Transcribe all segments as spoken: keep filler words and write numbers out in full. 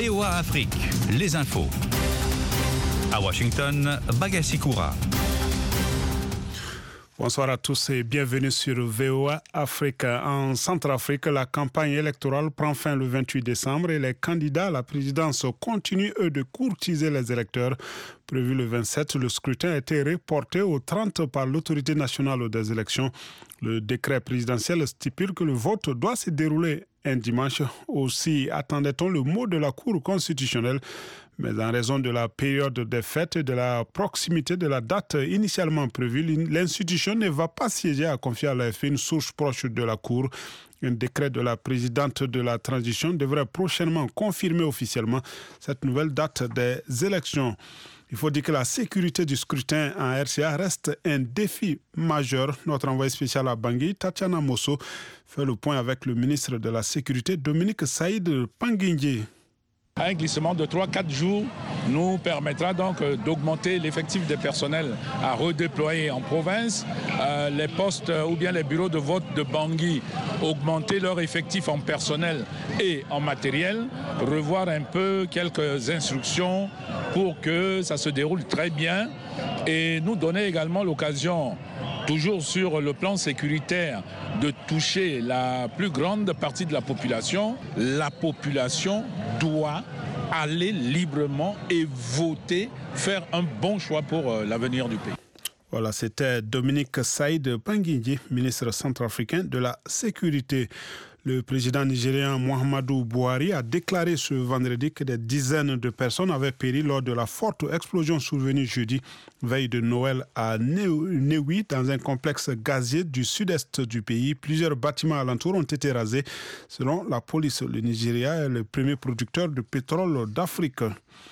V O A Afrique, les infos. À Washington, Bagassi Koura. Bonsoir à tous et bienvenue sur V O A Afrique. En Centrafrique, la campagne électorale prend fin le vingt-huit décembre et les candidats à la présidence continuent, eux, de courtiser les électeurs. Prévu le vingt-sept, le scrutin a été reporté au trente par l'autorité nationale des élections. Le décret présidentiel stipule que le vote doit se dérouler un dimanche. Aussi attendait-on le mot de la Cour constitutionnelle. Mais en raison de la période des fêtes et de la proximité de la date initialement prévue, l'institution ne va pas siéger, a confié à l'A F P une source proche de la Cour. Un décret de la présidente de la transition devrait prochainement confirmer officiellement cette nouvelle date des élections. Il faut dire que la sécurité du scrutin en R C A reste un défi majeur. Notre envoyé spécial à Bangui, Tatiana Mosso, fait le point avec le ministre de la Sécurité, Dominique Saïd Panguindji. Un glissement de trois à quatre jours nous permettra donc d'augmenter l'effectif des personnels à redéployer en province. Euh, les postes ou bien les bureaux de vote de Bangui, augmenter leur effectif en personnel et en matériel, revoir un peu quelques instructions pour que ça se déroule très bien et nous donner également l'occasion, toujours sur le plan sécuritaire, de toucher la plus grande partie de la population. La population doit aller librement et voter, faire un bon choix pour l'avenir du pays. Voilà, c'était Dominique Saïd Panguindji, ministre centrafricain de la Sécurité. Le président nigérien Muhammadu Buhari a déclaré ce vendredi que des dizaines de personnes avaient péri lors de la forte explosion survenue jeudi, veille de Noël à Newi, dans un complexe gazier du sud-est du pays. Plusieurs bâtiments alentours ont été rasés. Selon la police, le Nigeria est le premier producteur de pétrole d'Afrique.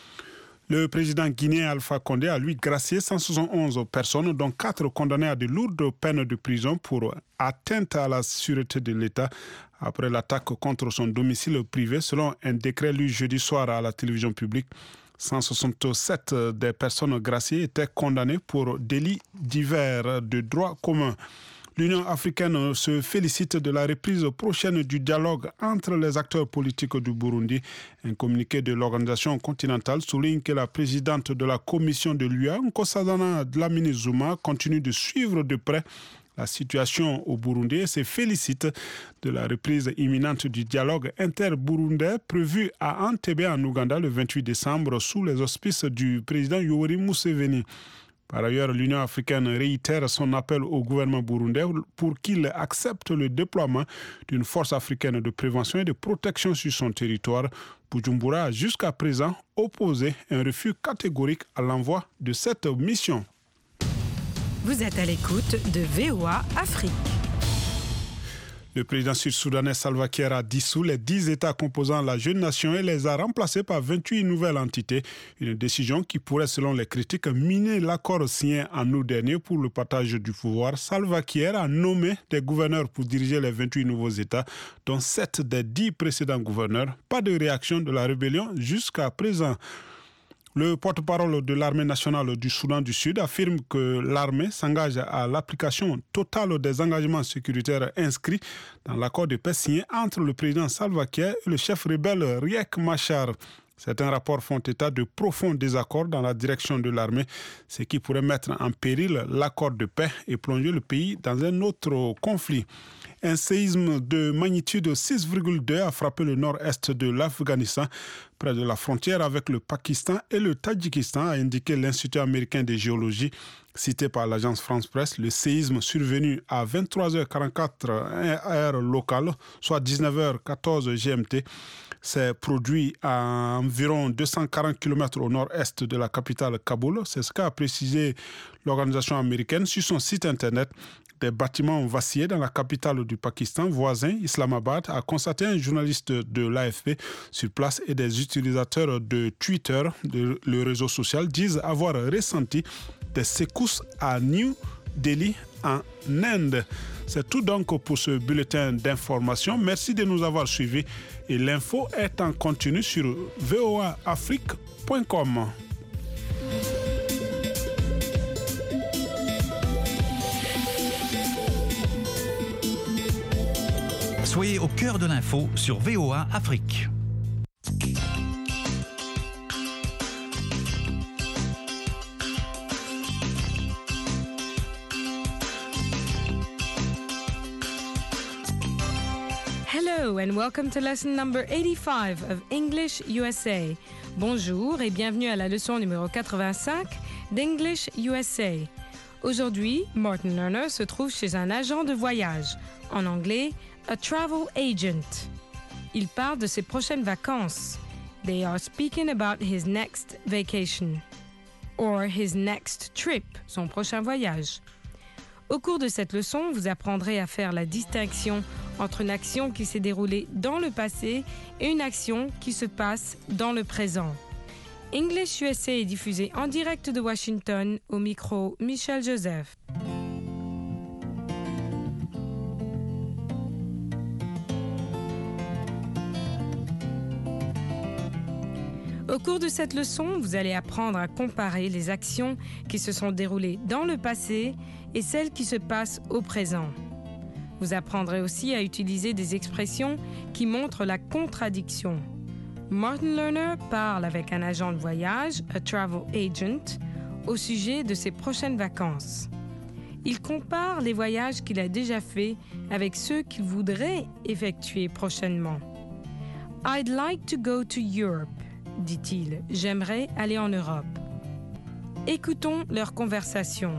Le président guinéen Alpha Condé a lui gracié cent soixante et onze personnes, dont quatre condamnées à de lourdes peines de prison pour atteinte à la sûreté de l'État après l'attaque contre son domicile privé, selon un décret lu jeudi soir à la télévision publique. cent soixante-sept des personnes graciées étaient condamnées pour délits divers de droit commun. L'Union africaine se félicite de la reprise prochaine du dialogue entre les acteurs politiques du Burundi. Un communiqué de l'organisation continentale souligne que la présidente de la commission de l'U A, Nkosazana Dlamini Zuma, continue de suivre de près la situation au Burundi et se félicite de la reprise imminente du dialogue inter-burundais prévu à Entebbe en Ouganda le vingt-huit décembre sous les auspices du président Yoweri Museveni. Par ailleurs, l'Union africaine réitère son appel au gouvernement burundais pour qu'il accepte le déploiement d'une force africaine de prévention et de protection sur son territoire. Bujumbura a jusqu'à présent opposé un refus catégorique à l'envoi de cette mission. Vous êtes à l'écoute de V O A Afrique. Le président sud-soudanais Salva Kiir a dissous les dix États composant la jeune nation et les a remplacés par vingt-huit nouvelles entités. Une décision qui pourrait, selon les critiques, miner l'accord signé en août dernier pour le partage du pouvoir. Salva Kiir a nommé des gouverneurs pour diriger les vingt-huit nouveaux États, dont sept des dix précédents gouverneurs. Pas de réaction de la rébellion jusqu'à présent. Le porte-parole de l'armée nationale du Soudan du Sud affirme que l'armée s'engage à l'application totale des engagements sécuritaires inscrits dans l'accord de paix signé entre le président Salva Kiir et le chef rebelle Riek Machar. Certains rapports font état de profonds désaccords dans la direction de l'armée, ce qui pourrait mettre en péril l'accord de paix et plonger le pays dans un autre conflit. Un séisme de magnitude six virgule deux a frappé le nord-est de l'Afghanistan, près de la frontière avec le Pakistan et le Tadjikistan, a indiqué l'Institut américain de géologie. Cité par l'agence France Presse, le séisme survenu à vingt-trois heures quarante-quatre heure locale, soit dix-neuf heures quatorze G M T, s'est produit à environ deux cent quarante kilomètres au nord-est de la capitale Kaboul. C'est ce qu'a précisé l'organisation américaine sur son site internet. Des bâtiments ont vacillé dans la capitale du Pakistan voisin, Islamabad, a constaté un journaliste de l'A F P sur place, et des utilisateurs de Twitter, de, le réseau social, disent avoir ressenti des secousses à New Delhi en Inde. C'est tout donc pour ce bulletin d'information. Merci de nous avoir suivis et l'info est en continu sur v o a afrique point com. Soyez au cœur de l'info sur V O A Afrique. Hello and welcome to lesson number eighty-five of English U S A. Bonjour et bienvenue à la leçon numéro quatre-vingt-cinq d'English U S A. Aujourd'hui, Martin Lerner se trouve chez un agent de voyage, en anglais, a travel agent. Il parle de ses prochaines vacances. They are speaking about his next vacation. Or his next trip, son prochain voyage. Au cours de cette leçon, vous apprendrez à faire la distinction entre une action qui s'est déroulée dans le passé et une action qui se passe dans le présent. English U S A est diffusé en direct de Washington, au micro Michel Joseph. Au cours de cette leçon, vous allez apprendre à comparer les actions qui se sont déroulées dans le passé et celles qui se passent au présent. Vous apprendrez aussi à utiliser des expressions qui montrent la contradiction. Martin Lerner parle avec un agent de voyage, a travel agent, au sujet de ses prochaines vacances. Il compare les voyages qu'il a déjà faits avec ceux qu'il voudrait effectuer prochainement. I'd like to go to Europe, dit-il. J'aimerais aller en Europe. Écoutons leur conversation.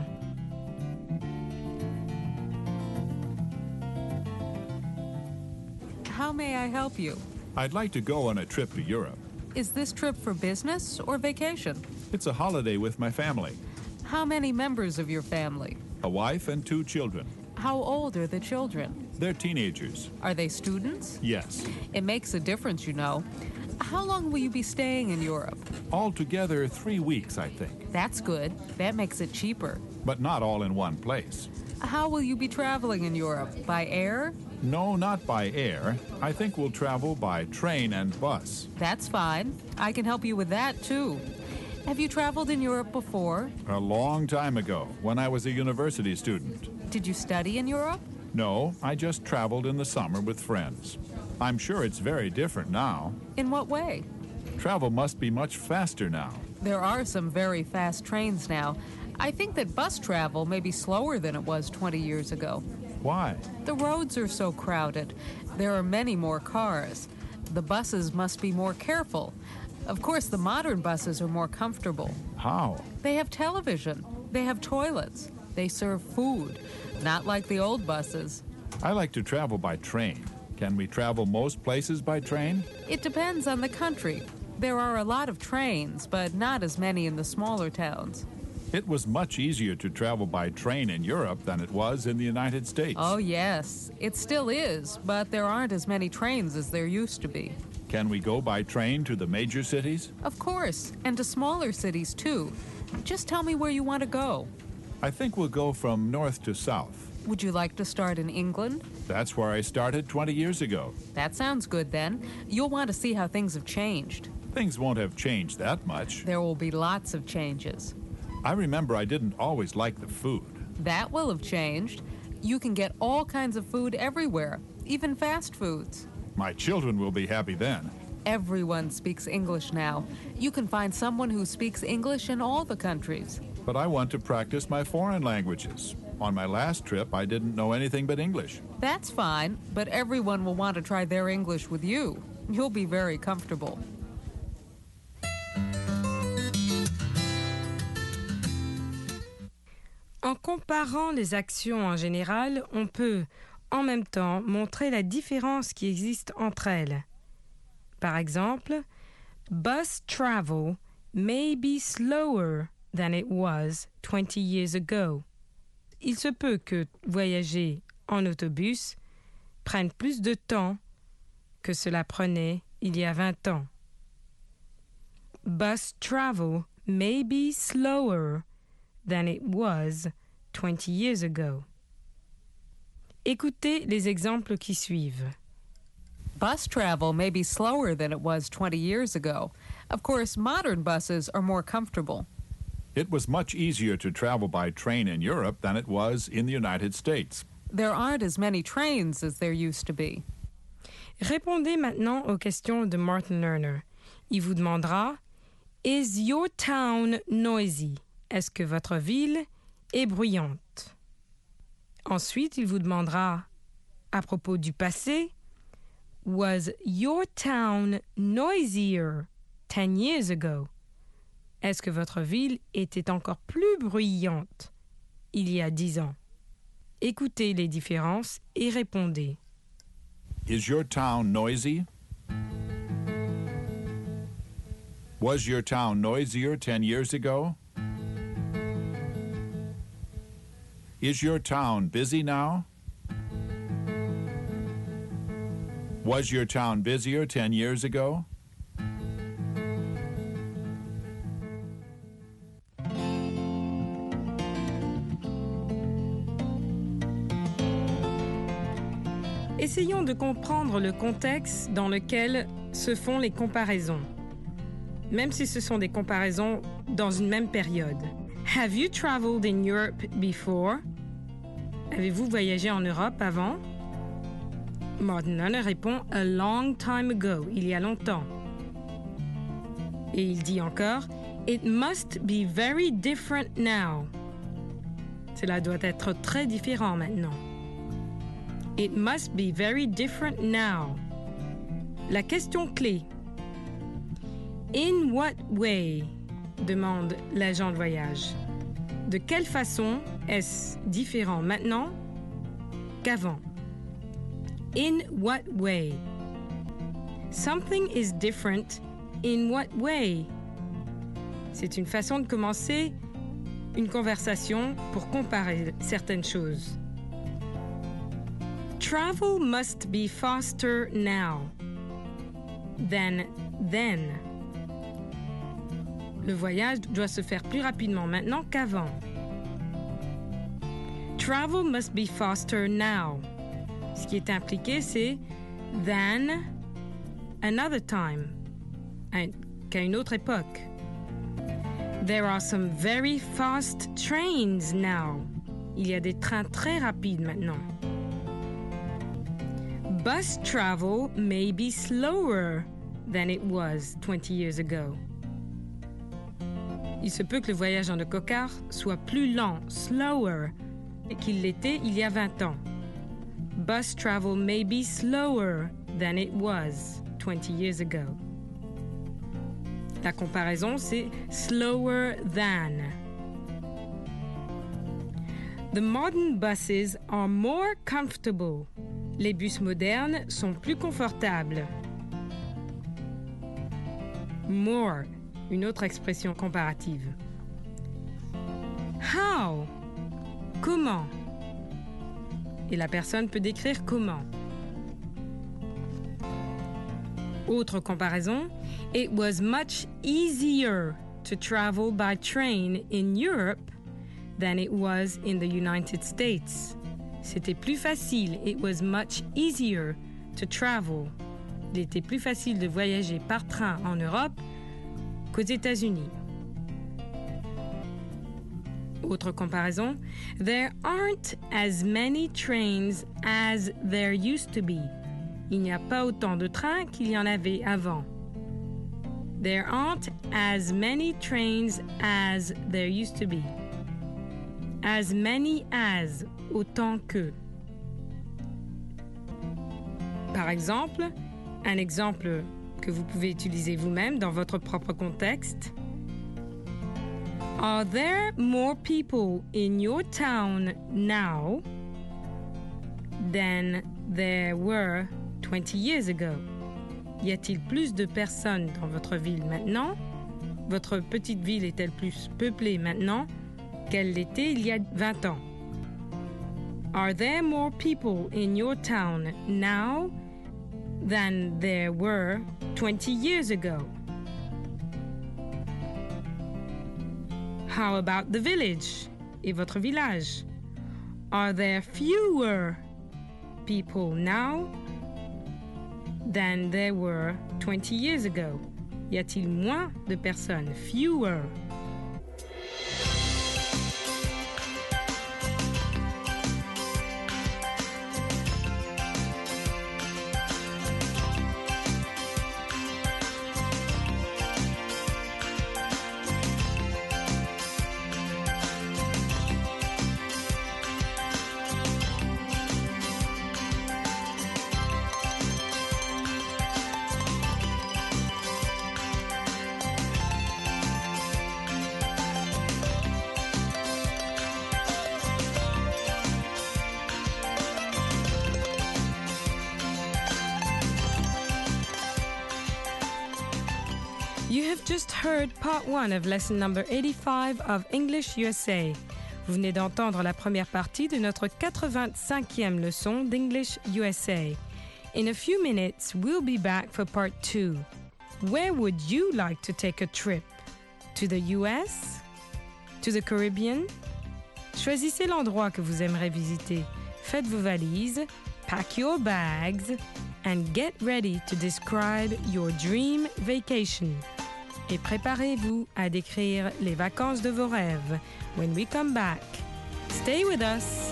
How may I help you? I'd like to go on a trip to Europe. Is this trip for business or vacation? It's a holiday with my family, How many members of your family? a wife and two children. How old are the children? They're teenagers. Are they students? Yes. It makes a difference, you know. How long will you be staying in Europe? Altogether, three weeks, I think. That's good. That makes it cheaper. But not all in one place. How will you be traveling in Europe? By air? No, not by air. I think we'll travel by train and bus. That's fine. I can help you with that, too. Have you traveled in Europe before? A long time ago, when I was a university student. Did you study in Europe? No, I just traveled in the summer with friends. I'm sure it's very different now. In what way? Travel must be much faster now. There are some very fast trains now. I think that bus travel may be slower than it was twenty years ago. Why? The roads are so crowded. There are many more cars. The buses must be more careful. Of course, the modern buses are more comfortable. How? They have television. They have toilets. They serve food. Not like the old buses. I like to travel by train. Can we travel most places by train? It depends on the country. There are a lot of trains, but not as many in the smaller towns. It was much easier to travel by train in Europe than it was in the United States. Oh, yes. It still is, but there aren't as many trains as there used to be. Can we go by train to the major cities? Of course, and to smaller cities, too. Just tell me where you want to go. I think we'll go from north to south. Would you like to start in England? That's where I started twenty years ago. That sounds good, then. You'll want to see how things have changed. Things won't have changed that much. There will be lots of changes. I remember I didn't always like the food. That will have changed. You can get all kinds of food everywhere, even fast foods. My children will be happy then. Everyone speaks English now. You can find someone who speaks English in all the countries. But I want to practice my foreign languages. On my last trip, I didn't know anything but English. That's fine, but everyone will want to try their English with you. You'll be very comfortable. En comparant les actions en général, on peut, en même temps, montrer la différence qui existe entre elles. Par exemple, bus travel may be slower than it was twenty years ago. Il se peut que voyager en autobus prenne plus de temps que cela prenait il y a vingt ans. Bus travel may be slower than it was twenty years ago. Écoutez les exemples qui suivent. Bus travel may be slower than it was twenty years ago. Of course, modern buses are more comfortable. It was much easier to travel by train in Europe than it was in the United States. There aren't as many trains as there used to be. Répondez maintenant aux questions de Martin Lerner. Il vous demandera « Is your town noisy? » Est-ce que votre ville est bruyante? Ensuite, il vous demandera à propos du passé Was your town noisier ten years ago? Est-ce que votre ville était encore plus bruyante il y a dix ans? Écoutez les différences et répondez. Is your town noisy? Was your town noisier ten years ago? Is your town busy now? Was your town busier ten years ago? Essayons de comprendre le contexte dans lequel se font les comparaisons, même si ce sont des comparaisons dans une même période. Have you traveled in Europe before? Avez-vous voyagé en Europe avant? Martin Lerner répond « a long time ago », il y a longtemps. Et il dit encore « it must be very different now ». Cela doit être très différent maintenant. It must be very different now. La question clé. In what way? Demande l'agent de voyage. De quelle façon est-ce différent maintenant qu'avant? In what way? Something is different in what way? C'est une façon de commencer une conversation pour comparer certaines choses. Travel must be faster now than then. Le voyage doit se faire plus rapidement maintenant qu'avant. Travel must be faster now. Ce qui est impliqué, c'est than another time, qu'à une autre époque. There are some very fast trains now. Il y a des trains très rapides maintenant. Bus travel may be slower than it was twenty years ago. Il se peut que le voyage en autocar soit plus lent, slower, qu'il l'était il y a vingt ans. Bus travel may be slower than it was twenty years ago. La comparaison, c'est slower than. The modern buses are more comfortable. Les bus modernes sont plus confortables. More, une autre expression comparative. How? Comment? Et la personne peut décrire comment. Autre comparaison. It was much easier to travel by train in Europe than it was in the United States. C'était plus facile. It was much easier to travel. Il était plus facile de voyager par train en Europe qu'aux États-Unis. Autre comparaison. There aren't as many trains as there used to be. Il n'y a pas autant de trains qu'il y en avait avant. There aren't as many trains as there used to be. As many as, autant que. Par exemple, un exemple que vous pouvez utiliser vous-même dans votre propre contexte. Are there more people in your town now than there were twenty years ago? Y a-t-il plus de personnes dans votre ville maintenant? Votre petite ville est-elle plus peuplée maintenant qu'elle l'était il y a vingt ans? Are there more people in your town now than there were twenty years ago? How about the village? Et votre village? Are there fewer people now than there were twenty years ago? Y a-t-il moins de personnes? Fewer. You have just heard part one of lesson number eighty-five of English U S A. Vous venez d'entendre la première partie de notre quatre-vingt-cinquième leçon d'English U S A. In a few minutes, we'll be back for part two. Where would you like to take a trip? To the U S? To the Caribbean? Choisissez l'endroit que vous aimeriez visiter. Faites vos valises, pack your bags, and get ready to describe your dream vacation. Et préparez-vous à décrire les vacances de vos rêves. When we come back, stay with us.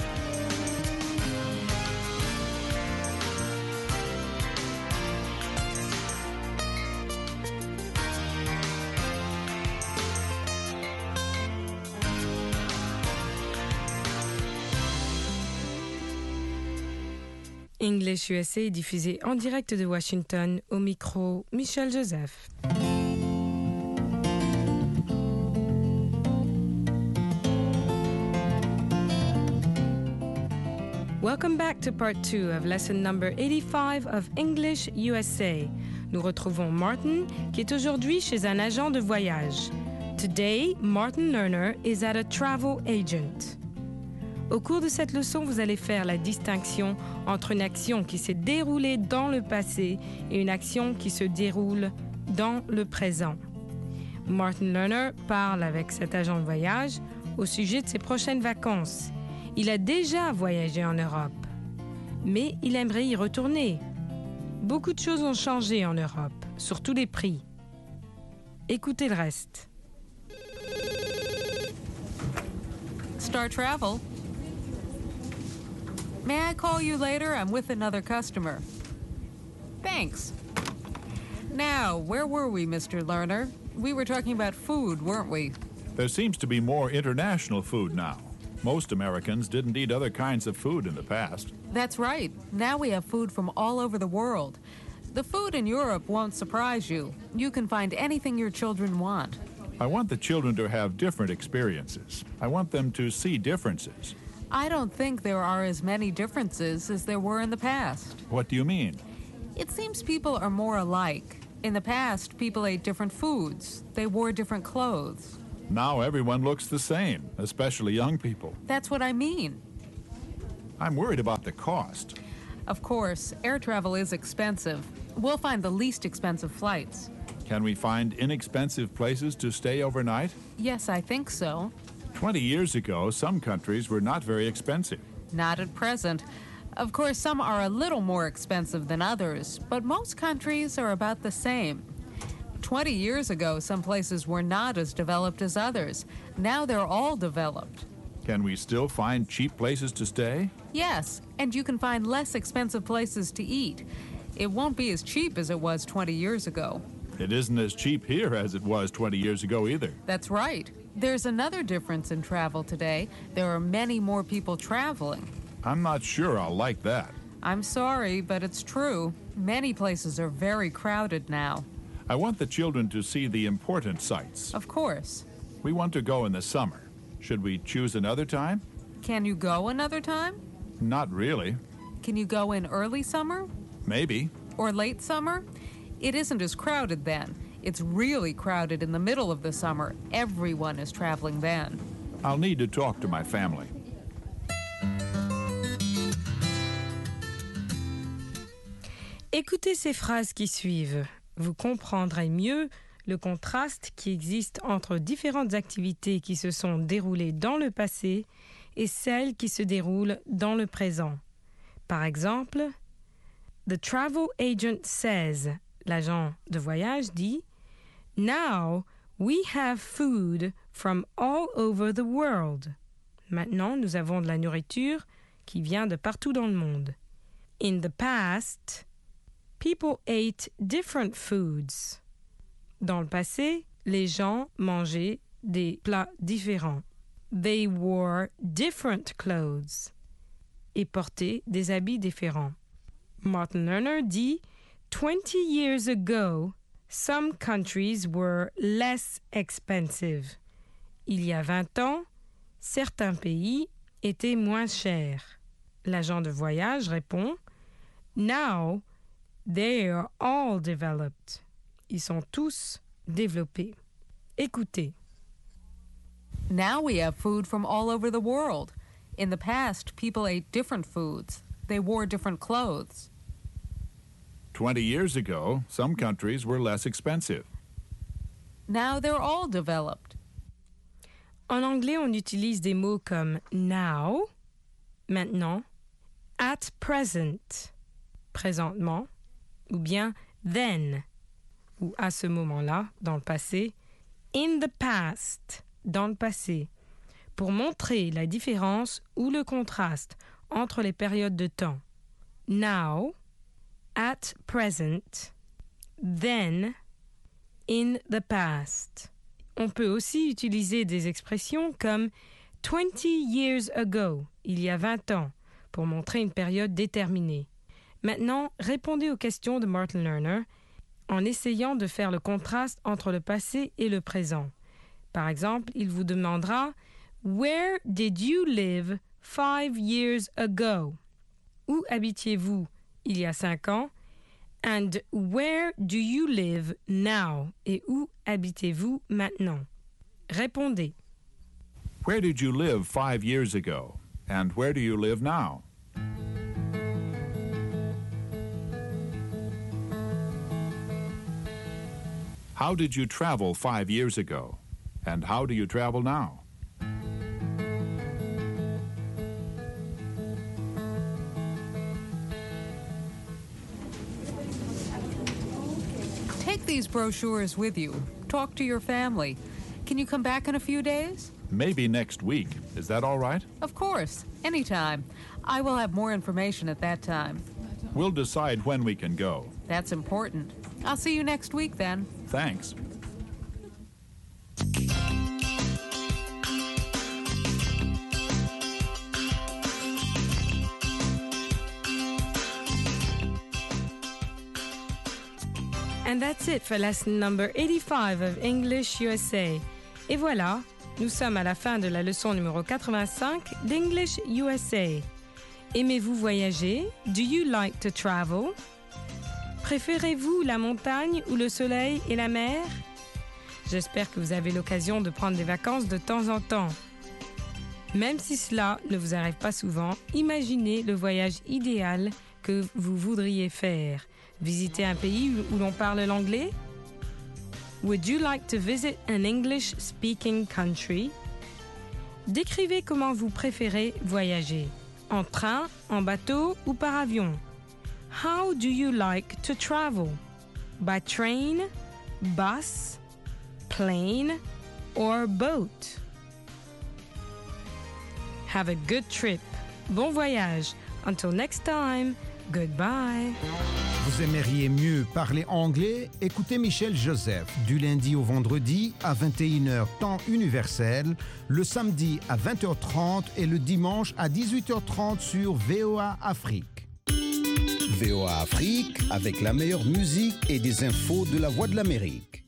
English U S A est diffusé en direct de Washington, au micro Michel Joseph. Welcome back to part two of lesson number eighty-five of English U S A. Nous retrouvons Martin, qui est aujourd'hui chez un agent de voyage. Today, Martin Lerner is at a travel agent. Au cours de cette leçon, vous allez faire la distinction entre une action qui s'est déroulée dans le passé et une action qui se déroule dans le présent. Martin Lerner parle avec cet agent de voyage au sujet de ses prochaines vacances. Il a déjà voyagé en Europe, mais il aimerait y retourner. Beaucoup de choses ont changé en Europe, surtout les prix. Écoutez le reste. Star Travel. May I call you later? I'm with another customer. Thanks. Now, where were we, Mister Lerner? We were talking about food, weren't we? There seems to be more international food now. Most Americans didn't eat other kinds of food in the past. That's right. Now we have food from all over the world. The food in Europe won't surprise you. You can find anything your children want. I want the children to have different experiences. I want them to see differences. I don't think there are as many differences as there were in the past. What do you mean? It seems people are more alike. In the past, people ate different foods. They wore different clothes. Now everyone looks the same, especially young people. That's what I mean. I'm worried about the cost. Of course, air travel is expensive. We'll find the least expensive flights. Can we find inexpensive places to stay overnight? Yes, I think so. Twenty years ago, some countries were not very expensive. Not at present. Of course, some are a little more expensive than others, but most countries are about the same. Twenty years ago, some places were not as developed as others. Now they're all developed. Can we still find cheap places to stay? Yes, and you can find less expensive places to eat. It won't be as cheap as it was twenty years ago. It isn't as cheap here as it was twenty years ago either. That's right. There's another difference in travel today. There are many more people traveling. I'm not sure I'll like that. I'm sorry, but it's true. Many places are very crowded now. I want the children to see the important sights. Of course. We want to go in the summer. Should we choose another time? Can you go another time? Not really. Can you go in early summer? Maybe. Or late summer? It isn't as crowded then. It's really crowded in the middle of the summer. Everyone is traveling then. I'll need to talk to my family. Écoutez ces phrases qui suivent. Vous comprendrez mieux le contraste qui existe entre différentes activités qui se sont déroulées dans le passé et celles qui se déroulent dans le présent. Par exemple, The travel agent says, l'agent de voyage dit, Now we have food from all over the world. Maintenant, nous avons de la nourriture qui vient de partout dans le monde. In the past, people ate different foods. Dans le passé, les gens mangeaient des plats différents. They wore different clothes. Et portaient des habits différents. Martin Lerner dit, Twenty years ago, some countries were less expensive. Il y a vingt ans, certains pays étaient moins chers. L'agent de voyage répond, Now, they are all developed. Ils sont tous Développer. Écoutez. Now we have food from all over the world. In the past, people ate different foods. They wore different clothes. Twenty years ago, some countries were less expensive. Now they're all developed. En anglais, on utilise des mots comme now, maintenant, at present, présentement, ou bien then, ou à ce moment-là, dans le passé, in the past, dans le passé, pour montrer la différence ou le contraste entre les périodes de temps. Now, at present, then, in the past. On peut aussi utiliser des expressions comme twenty years ago, il y a vingt ans, pour montrer une période déterminée. Maintenant, répondez aux questions de Martin Lerner en essayant de faire le contraste entre le passé et le présent. Par exemple, il vous demandera « Where did you live five years ago ?» Où habitiez-vous il y a cinq ans? And where do you live now? Et où habitez-vous maintenant? Répondez. Where did you live five years ago? And where do you live now? How did you travel five years ago? And how do you travel now? Take these brochures with you. Talk to your family. Can you come back in a few days? Maybe next week. Is that all right? Of course. Anytime. I will have more information at that time. We'll decide when we can go. That's important. I'll see you next week then. Thanks. And that's it for lesson number eighty-five of English U S A. Et voilà, nous sommes à la fin de la leçon numéro quatre-vingt-cinq d'English U S A. Aimez-vous voyager? Do you like to travel? Préférez-vous la montagne ou le soleil et la mer? J'espère que vous avez l'occasion de prendre des vacances de temps en temps. Même si cela ne vous arrive pas souvent, imaginez le voyage idéal que vous voudriez faire. Visiter un pays où l'on parle l'anglais? Would you like to visit an English-speaking country? Décrivez comment vous préférez voyager. En train, en bateau ou par avion? How do you like to travel? By train, bus, plane, or boat? Have a good trip. Bon voyage. Until next time, goodbye. Vous aimeriez mieux parler anglais? Écoutez Michel Joseph du lundi au vendredi à vingt et une heures temps universel, le samedi à vingt heures trente et le dimanche à dix-huit heures trente sur V O A Afrique. V O A Afrique avec la meilleure musique et des infos de la Voix de l'Amérique.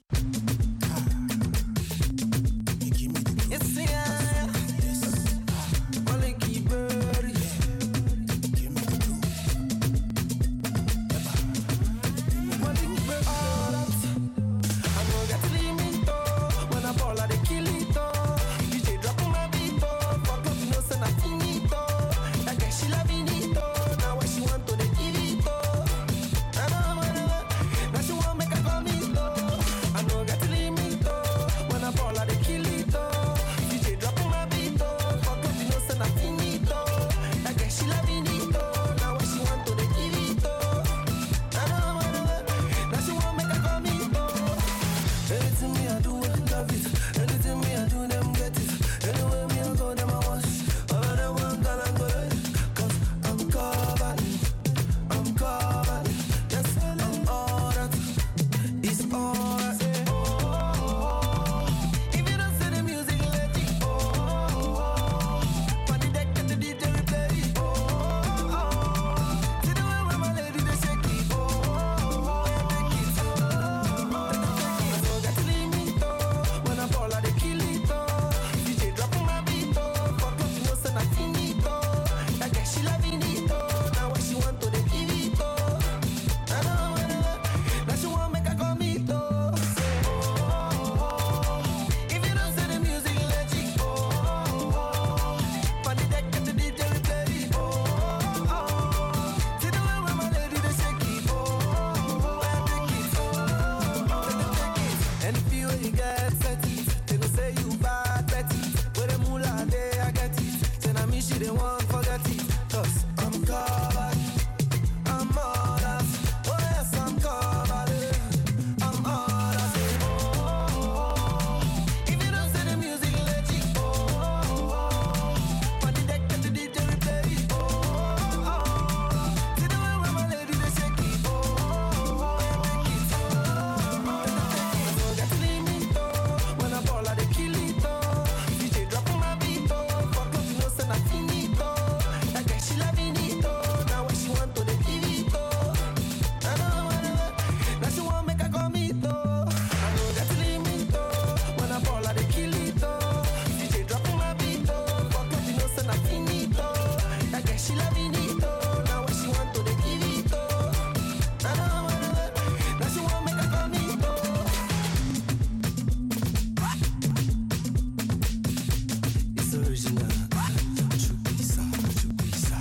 jet set it. They go say you bad, bet it. Where the moolah day, I get it. Say na me she they want, forget it. Cause I'm covered, I'm all up. Oh yes, I'm covered, I'm all up. Oh, oh, oh. If you don't say the music legit, oh, oh, oh. On the deck, get the D J replay it, oh, oh, oh. See the way where my lady they shake it, oh, oh, oh. Yeah, make it, oh, oh, oh. So get limit, oh. When I ball, I they kill it, oh. D J drop on my beat, oh. Fuck up, you know, say nothing it, oh. That girl, she loving it, oh. Now what she want to, they give it, oh. I know, I know. Now she want make her come it, oh. I know get limit, oh. When I ball, I they kill it, oh. D J drop on my beat, oh. Fuck up, you know, say nothing it, oh. That girl, she loving it, oh. Now what she want to, they give it, oh. I know, I know. Now she want make her come it, oh. It's original. Chupisa, chupisa.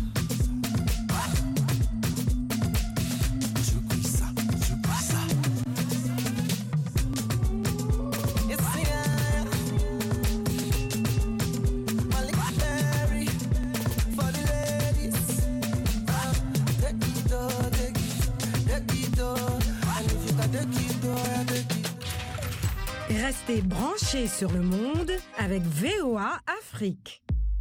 Chupisa, chupisa. It's yeah. Malik Berry for the ladies. Ah, take it, oh, take it, take it, oh. And if you can take it, oh, yeah, take it. Restez branchés sur le monde avec V O A Afrique.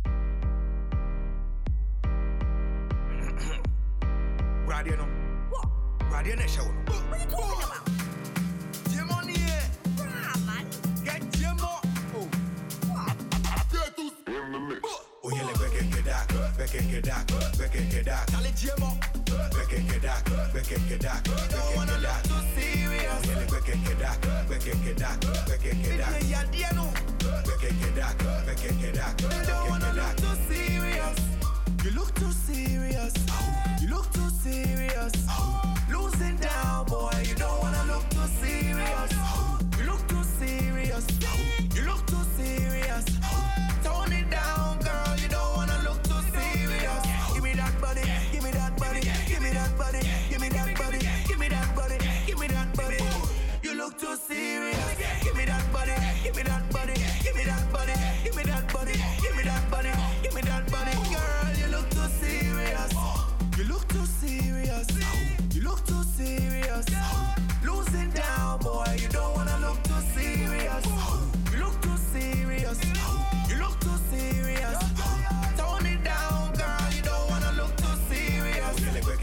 Radio no. Radio no show. What are you talking about? Jim on the air. Ah, man. Get Jim on. Oh. Get to in the mix. Oh, yeah, let me get that. Back get that. Back get that. Tell it Jim on. Back get that. Back get that. You don't wanna look too serious. Oh, yeah, let me get that. Back get that. Back get that. Yeah, yeah, no. Back get that. Back get that. You don't wanna look too serious. You look too serious. You look too serious. Losing down, boy. You don't wanna look too serious. You look too serious. You look too serious. Tone it down, girl. You don't wanna look too serious. Give me that body. Give me that body. Give me that body. Give me that body. Give me that body. Give me that body. You look too serious. Give me that body. Give me that body. Give me that body. Give me that body. Give me that body. Give me that body. Girl, you look too serious. You look too serious. You look too serious. Losing down, boy. You don't wanna look too serious. You look too serious. You look too serious. Tone it down, girl. You don't wanna look too serious.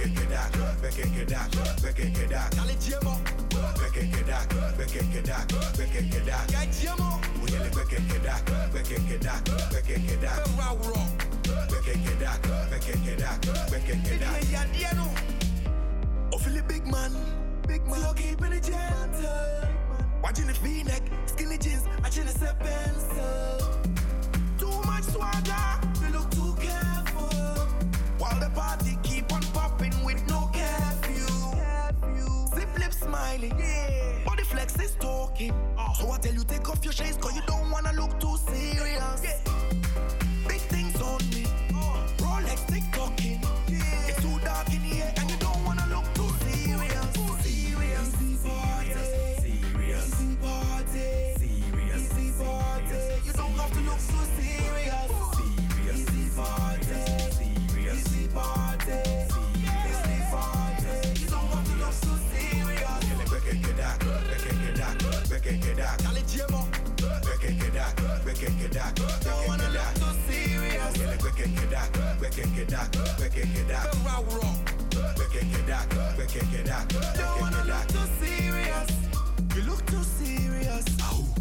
Oh, feel the big man, big man. So keeping it gentle. Watching the V-neck, skinny jeans, watching the set pencil. Too much swagger, you look too careful. While the party keep on popping with no curfew. Zip lip smiling, yeah. Body flex is talking. So I tell you take off your shades, cause you don't wanna look too serious. Big things on me, Rolex tick talking. It's too dark in here and you don't wanna look too serious. Serious, easy party, serious, easy party, serious, easy party. You don't have to look so serious. Serious, easy party, serious, easy party, easy party. You don't have to look so serious. Tell it Jim on. Don't wanna look so serious. Don't wanna look too serious. You look too serious.